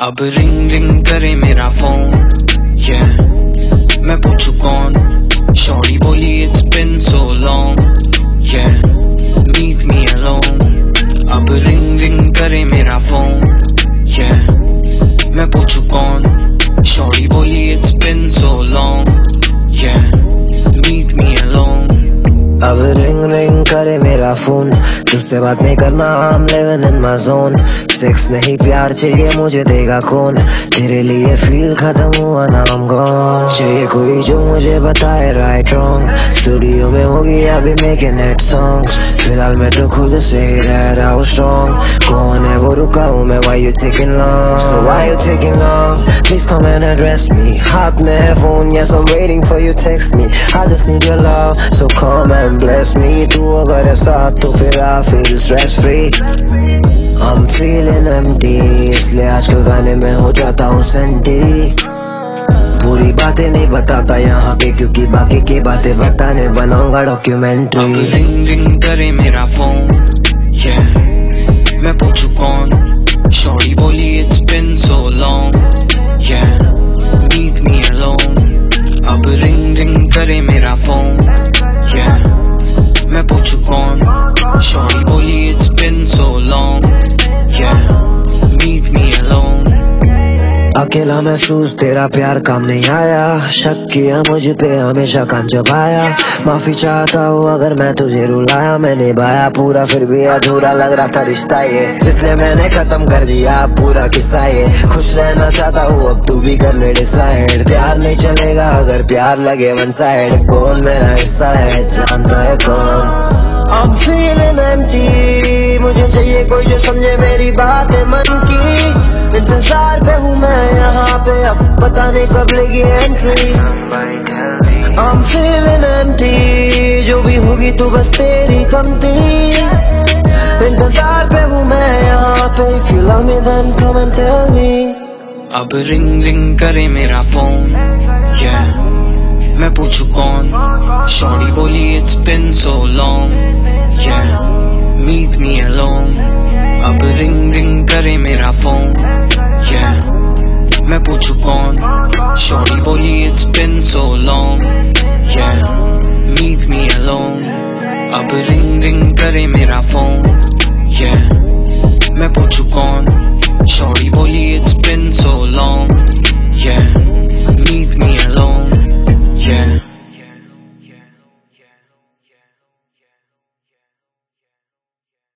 अब ring ring करे मेरा फोन, मैं पूछू कौन। शॉर्टी बोली it's been so long, meet me alone. अब रिंग रिंग करे मेरा फोन, मैं पूछू कौन। शॉर्टी बोली it's been so long, meet me alone. अब रिंग रिंग करे मेरा फोन, तुझसे बात नहीं करना, I'm living in my zone। Sex नहीं प्यार चाहिए मुझे देगा कौन, तेरे लिए फील खत्म हुआ ना I'm gone। चाहिए कोई जो मुझे बताए राइट रॉन्ग, स्टूडियो में होगी अभी मेकिंग इट सॉन्ग्स। फिलहाल मैं तो खुद से ही रह रहा हूँ स्ट्रॉन्ग। कौन है वो रुका हूँ मैं, why you taking long, so why you taking long, please come and address me। हाथ में है phone, yes I'm waiting for you text me। I just need your love, so come and bless me। तू अगर है साथ तो फिर I feel stress free। I'm feeling empty, इसलिए आजकल गाने में हो जाता हूँ सेंटी। पूरी बातें नहीं बताता यहाँ पे, क्योंकि बाकी की बातें बताने बनाऊंगा डॉक्यूमेंट्री। अब रिंग रिंग करे मेरा फोन, मैं पूछू कौन। शॉर्टी बोली it's been so long, meet me alone. अब रिंग रिंग करे मेरा फोन, मैं पूछू कौन। शॉर्टी बोली it's been so long, meet me alone. अकेला महसूस तेरा प्यार काम नहीं आया, शक किया मुझ पे हमेशा कान चबाया। माफी चाहता हूँ अगर मैं तुझे रुलाया, मैं निभाया पूरा फिर भी अधूरा लग रहा था रिश्ता ये, इसलिए मैंने खत्म कर दिया पूरा किस्सा ये। खुश रहना चाहता हूँ अब तू भी कर ले डिसाइड, प्यार नहीं चलेगा अगर प्यार लगे वन साइड। कौन मेरा हिस्सा है जानता है कौन। I'm feeling empty, मुझे चाहिए कोई जो समझे मेरी बातें मन की। इंतजार पे हूँ मैं यहाँ पे, अब पता नहीं कब लेगी एंट्री। I'm feeling empty, जो भी होगी तू बस तेरी कमती। इंतजार पे हूँ मैं यहाँ पे, if you love me then come and tell me। अब रिंग रिंग करे मेरा फोन, मैं पूछू कौन। शॉर्टी बोली it's been so long, meet me alone. अब रिंग रिंग करे मेरा फोन, मैं पूछू कौन। शॉर्टी बोली it's been so long, meet me alone. अब रिंग रिंग करे मेरा फोन,